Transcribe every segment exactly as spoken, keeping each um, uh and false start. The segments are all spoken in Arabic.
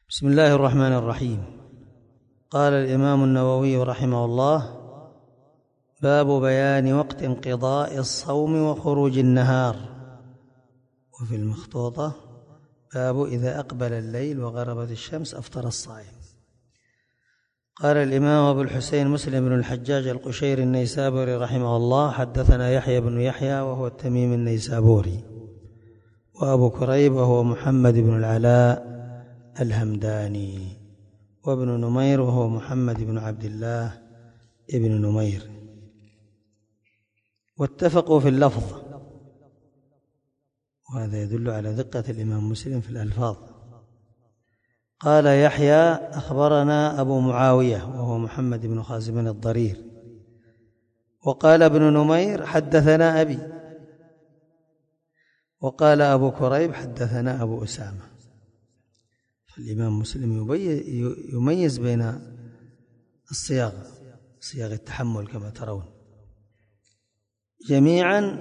بسم الله الرحمن الرحيم. قال الإمام النووي رحمه الله: باب بيان وقت انقضاء الصوم وخروج النهار. وفي المخطوطة: باب إذا أقبل الليل وغربت الشمس أفطر الصائم. قال الإمام أبو الحسين مسلم بن الحجاج القشيري النيسابوري رحمه الله: حدثنا يحيى بن يحيى وهو التميمي النيسابوري، وأبو كريب وهو محمد بن العلاء الهمداني، وابن نمير وهو محمد بن عبد الله ابن نمير، واتفقوا في اللفظ، وهذا يدل على دقة الإمام مسلم في الألفاظ. قال يحيى: أخبرنا أبو معاوية وهو محمد بن خازم الضرير. وقال ابن نمير: حدثنا أبي. وقال أبو كريب: حدثنا أبو أسامة. الإمام مسلم يميز بين الصياغ، صياغ التحمل كما ترون، جميعا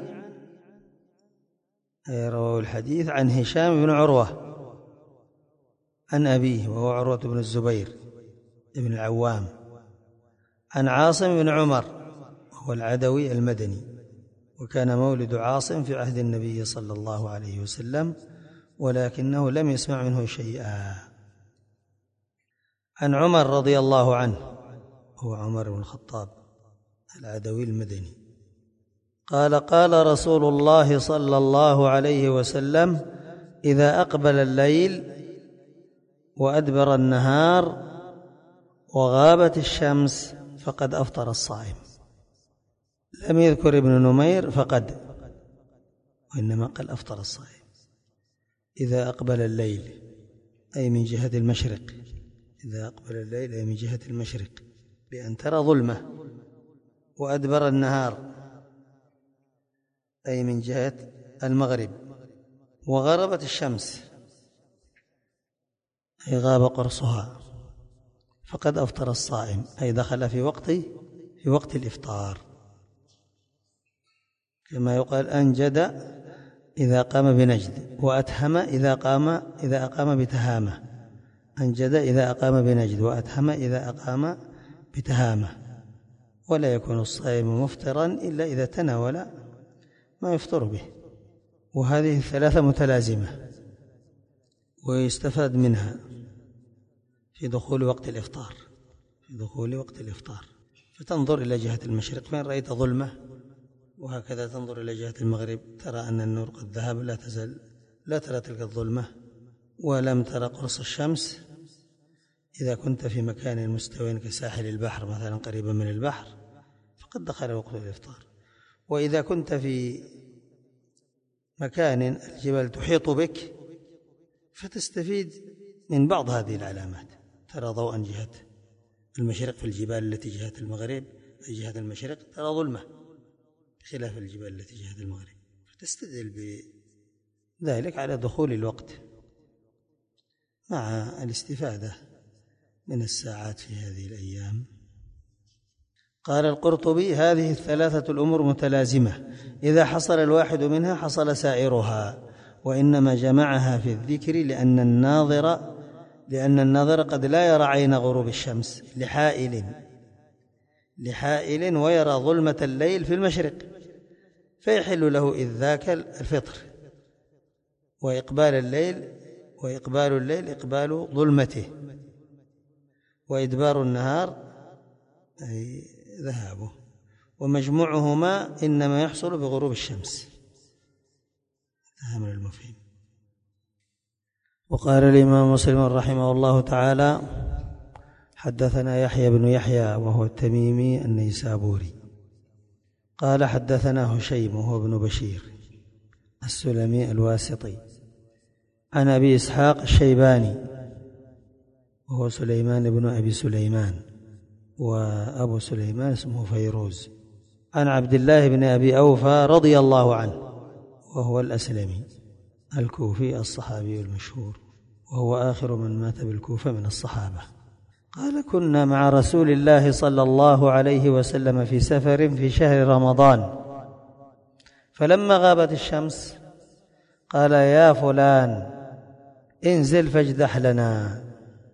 رووا الحديث عن هشام بن عروة عن أبيه وهو عروة بن الزبير بن العوام، عن عاصم بن عمر وهو العدوي المدني، وكان مولد عاصم في عهد النبي صلى الله عليه وسلم، ولكنه لم يسمع منه شيئا. عن عمر رضي الله عنه هو عمر بن الخطاب العدوي المدني قال: قال رسول الله صلى الله عليه وسلم: إذا أقبل الليل وأدبر النهار وغابت الشمس فقد أفطر الصائم. لم يذكر ابن نمير فقد، وإنما قال أفطر الصائم. إذا أقبل الليل أي من جهة المشرق، إذا أقبل الليل أي من جهة المشرق بأن ترى ظلمة، وأدبر النهار أي من جهة المغرب، وغربت الشمس أي غاب قرصها، فقد أفطر الصائم أي دخل في وقت في وقت الإفطار، كما يقال أنجد إذا قام بنجد، وأتهم إذا قام إذا أقام بتهامة. أنجد إذا أقام بنجد، وأتهم إذا أقام بتهامة. ولا يكون الصائم مفطرا إلا إذا تناول ما يفطر به. وهذه الثلاثة متلازمة، ويستفاد منها في دخول وقت الإفطار في دخول وقت الإفطار فتنظر إلى جهة المشرق فإن رأيت ظلمة، وهكذا تنظر إلى جهة المغرب ترى أن النور قد ذهب، لا تزال لا ترى تلك الظلمة ولم ترى قرص الشمس. إذا كنت في مكان مستوٍ كساحل البحر مثلا قريبا من البحر فقد دخل وقت الإفطار. وإذا كنت في مكان الجبال تحيط بك فتستفيد من بعض هذه العلامات، ترى ضوءا جهة المشرق في الجبال التي جهة المغرب، جهة المشرق ترى ظلمة خلاف الجبال التي جهة المغرب، فتستدل بذلك على دخول الوقت مع الاستفادة من الساعات في هذه الأيام. قال القرطبي: هذه الثلاثة الأمور متلازمة، إذا حصل الواحد منها حصل سائرها، وإنما جمعها في الذكر لأن الناظر لأن الناظر قد لا يرى عين غروب الشمس لحائل لحائل ويرى ظلمة الليل في المشرق، فيحل له إذ ذاك الفطر، وإقبال الليل وإقبال الليل إقبال ظلمته، وإدبار النهار أي ذهابه، ومجموعهما إنما يحصل بغروب الشمس. هذا من المفهوم. وقال الإمام مسلم رحمه الله تعالى: حدثنا يحيى بن يحيى وهو التميمي النيسابوري قال: حدثنا هشيم وهو ابن بشير السلمي الواسطي عن أبي إسحاق الشيباني وهو سليمان بن أبي سليمان، وأبو سليمان اسمه فيروز، عن عبد الله بن أبي أوفى رضي الله عنه وهو الأسلمي الكوفي الصحابي المشهور، وهو آخر من مات بالكوفة من الصحابة. قال: كنا مع رسول الله صلى الله عليه وسلم في سفر في شهر رمضان، فلما غابت الشمس قال: يا فلان انزل فاجدح لنا.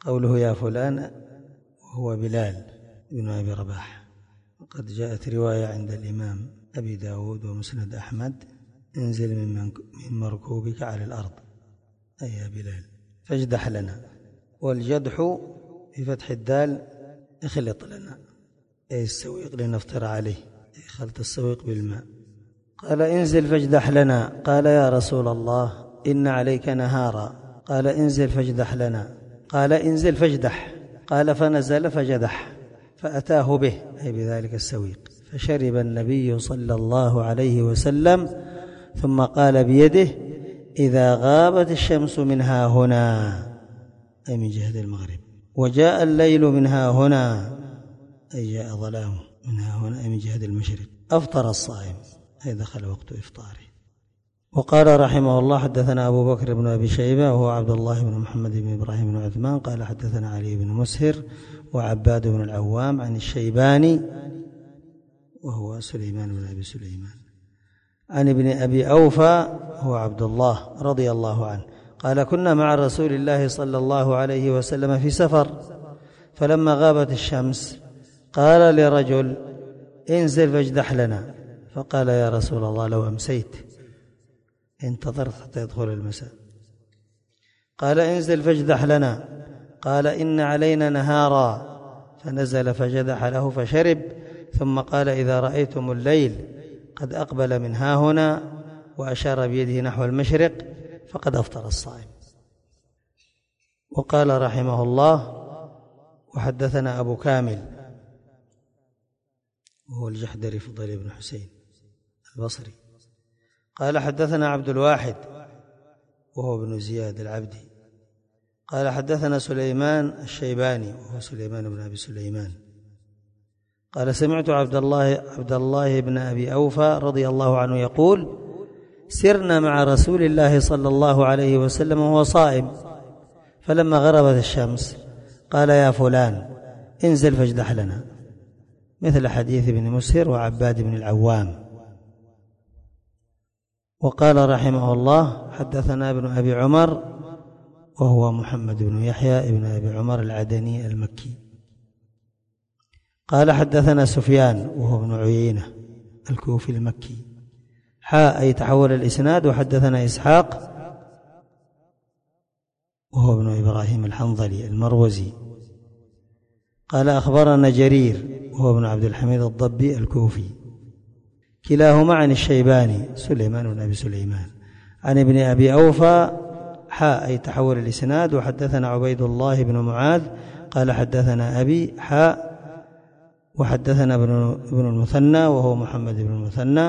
قوله يا فلان وهو بلال بن أبي رباح. وقد جاءت رواية عند الإمام أبي داود ومسند أحمد انزل من مركوبك على الأرض أي يا بلال فاجدح لنا. والجدح بفتح الدال اخلط لنا أي السويق لنفطر عليه، أي خلط السويق بالماء. قال انزل فاجدح لنا. قال يا رسول الله إن عليك نهارا. قال انزل فاجدح لنا. قال انزل فاجدح. قال فنزل فجدح فأتاه به أي بذلك السويق، فشرب النبي صلى الله عليه وسلم ثم قال بيده إذا غابت الشمس منها هنا أي من جهة المغرب، وجاء الليل منها هنا أي جاء ظلامه منها هنا أي من جهة المشرق، أفطر الصائم أي دخل وقت إفطاره. وقال رحمه الله حدثنا أبو بكر بن أبي شيبة وهو عبد الله بن محمد بن إبراهيم بن عثمان قال حدثنا علي بن مسهر وعباد بن العوام عن الشيباني وهو سليمان بن أبي سليمان عن ابن أبي أوفى هو عبد الله رضي الله عنه قال كنا مع رسول الله صلى الله عليه وسلم في سفر، فلما غابت الشمس قال لرجل انزل فاجدح لنا، فقال يا رسول الله لو أمسيت، انتظرت حتى يدخل المساء. قال انزل فاجدح لنا. قال إن علينا نهارا، فنزل فجدح له فشرب، ثم قال إذا رأيتم الليل قد أقبل من ها هنا وأشار بيده نحو المشرق فقد أفطر الصائم. وقال رحمه الله وحدثنا أبو كامل وهو الجحدري فضيل بن حسين البصري قال حدثنا عبد الواحد وهو ابن زياد العبدي قال حدثنا سليمان الشيباني وهو سليمان بن أبي سليمان قال سمعت عبد الله عبد الله بن أبي أوفى رضي الله عنه يقول سرنا مع رسول الله صلى الله عليه وسلم وهو صائم، فلما غربت الشمس قال يا فلان انزل فاجدح لنا، مثل حديث ابن مسهر وعباد بن العوام. وقال رحمه الله حدثنا ابن أبي عمر وهو محمد بن يحيى ابن أبي عمر العدني المكي قال حدثنا سفيان وهو ابن عيينة الكوفي المكي حاء أي تحول الإسناد. وحدثنا إسحاق وهو ابن إبراهيم الحنظلي المروزي قال أخبرنا جرير وهو ابن عبد الحميد الضبي الكوفي كلاهما عن الشيباني سليمان بن أبي سليمان عن ابن أبي أوفى حاء أي تحول الإسناد. وحدثنا عبيد الله بن معاذ قال حدثنا أبي حاء وحدثنا ابن المثنى وهو محمد بن المثنى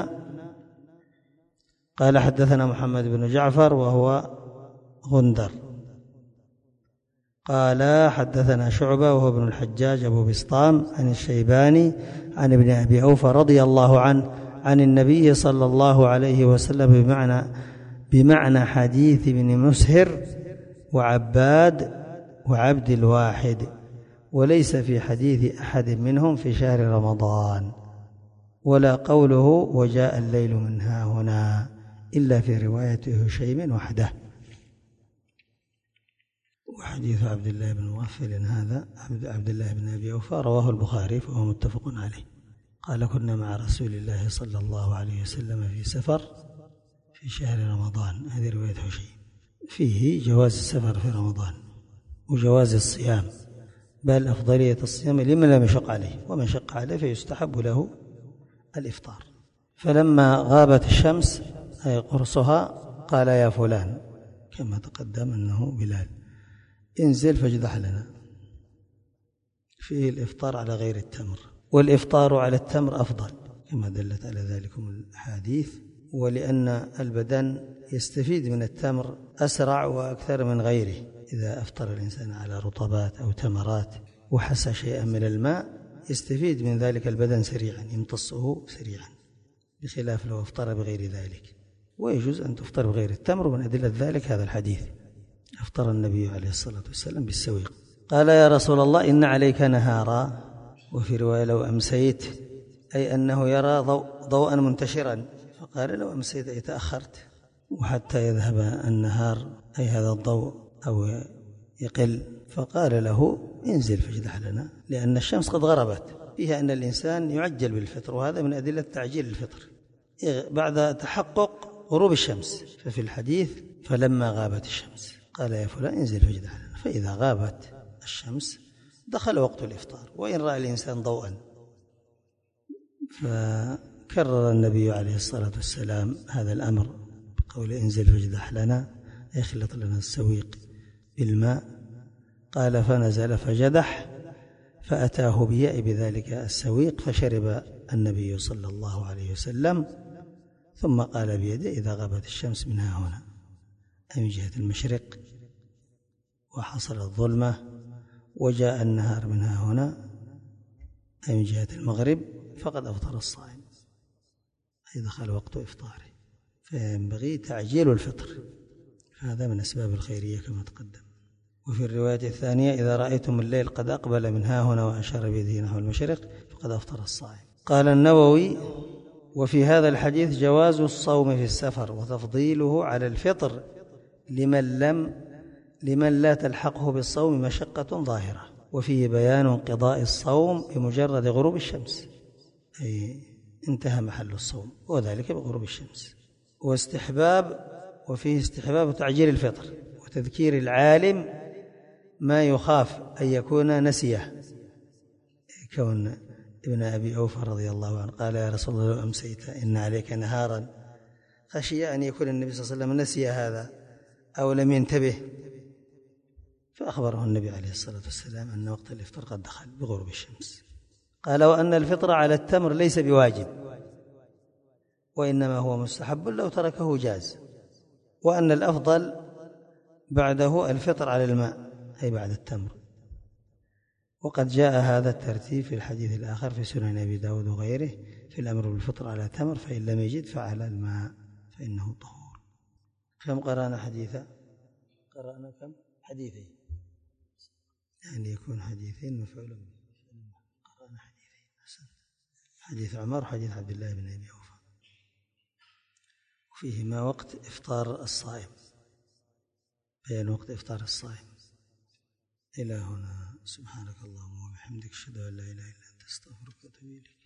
قال حدثنا محمد بن جعفر وهو غندر قال حدثنا شعبة وهو ابن الحجاج أبو بسطام عن الشيباني عن ابن أبي أوفى رضي الله عنه عن النبي صلى الله عليه وسلم بمعنى بمعنى حديث ابن مسهر وعباد وعبد الواحد، وليس في حديث أحد منهم في شهر رمضان، ولا قوله وجاء الليل منها هنا إلا في رواية هشيم وحده. وحديث عبد الله بن مغفل هذا عبد الله بن أبي أوفى رواه البخاري فهو متفق عليه قال كنا مع رسول الله صلى الله عليه وسلم في سفر في شهر رمضان، هذه رواية هشيم، فيه جواز السفر في رمضان وجواز الصيام، بل أفضلية الصيام لمن لم يشق عليه، ومن شق عليه فيستحب له الإفطار. فلما غابت الشمس أي قرصها قال يا فلان كما تقدم أنه بلال انزل فاجدح لنا، فيه الإفطار على غير التمر، والإفطار على التمر أفضل كما دلت على ذلكم الحديث، ولأن البدن يستفيد من التمر أسرع وأكثر من غيره. إذا أفطر الإنسان على رطبات أو تمرات وحس شيئا من الماء يستفيد من ذلك البدن سريعا يمتصه سريعا، بخلاف لو أفطر بغير ذلك. ويجوز أن تفطر بغير التمر، ومن أدلة ذلك هذا الحديث أفطر النبي عليه الصلاة والسلام بالسويق. قال يا رسول الله إن عليك نهارا، وفي رواية لو أمسيت، أي أنه يرى ضوء ضوءا منتشرا، فقال لو أمسيت أي تأخرت وحتى يذهب النهار، أي هذا الضوء أو يقل، فقال له انزل فاجدح لنا، لأن الشمس قد غربت، فيها أن الإنسان يعجل بالفطر، وهذا من أدلة تعجيل الفطر بعد تحقق غروب الشمس. ففي الحديث فلما غابت الشمس قال يا فلان انزل فاجدح لنا، فإذا غابت الشمس دخل وقت الإفطار، وإن رأى الإنسان ضوءا. فكرر النبي عليه الصلاة والسلام هذا الأمر بقول انزل فاجدح لنا، يخلط لنا السويق بالماء. قال فنزل فجدح، فأتاه بياء بذلك السويق، فشرب النبي صلى الله عليه وسلم، ثم قال بيده إذا غابت الشمس من ها هنا، أي من جهة المشرق، وحصلت الظلمة وجاء النهار من ها هنا، أي من جهة المغرب، فقد أفطر الصائم، أي دخل وقت إفطاره. فينبغي تعجيل الفطر، هذا من أسباب الخيرية كما تقدم. وفي الرواية الثانية إذا رأيتم الليل قد أقبل من ها هنا وأشار بيده نحو المشرق فقد أفطر الصائم. قال النووي وفي هذا الحديث جواز الصوم في السفر وتفضيله على الفطر لمن لم لمن لا تلحقه بالصوم مشقة ظاهرة، وفيه بيان انقضاء الصوم بمجرد غروب الشمس، أي انتهى محل الصوم، وذلك بغروب الشمس. واستحباب وفيه استحباب تعجيل الفطر وتذكير العالم ما يخاف أن يكون نسيه، كون ابن أبي أوفى رضي الله عنه قال يا رسول الله لو أمسيت إن عليك نهارا، خشي أن يكون النبي صلى الله عليه وسلم نسي هذا أو لم ينتبه، فأخبره النبي عليه الصلاة والسلام أن وقت الإفطار قد دخل بغروب الشمس. قال وأن الفطر على التمر ليس بواجب، وإنما هو مستحب لو تركه جاز، وأن الأفضل بعده الفطر على الماء أي بعد التمر. وقد جاء هذا الترتيب في الحديث الآخر في سنن أبي داود وغيره في الأمر بالفطر على تمر، فإن لم يجد فعلى الماء فإنه طهور. كم قرأنا حديثا؟ قرأنا كم حديثين، يعني يكون حديثين مفعول به. قرأنا حديثين، حديث عمر وحديث عبد الله بن أبي أوفى، وفيهما وقت إفطار الصائم، بيان وقت إفطار الصائم. إلى هنا، سبحانك اللهم وبحمدك، أشهد أن لا إله إلا أنت، أستغفرك وأتوب إليك.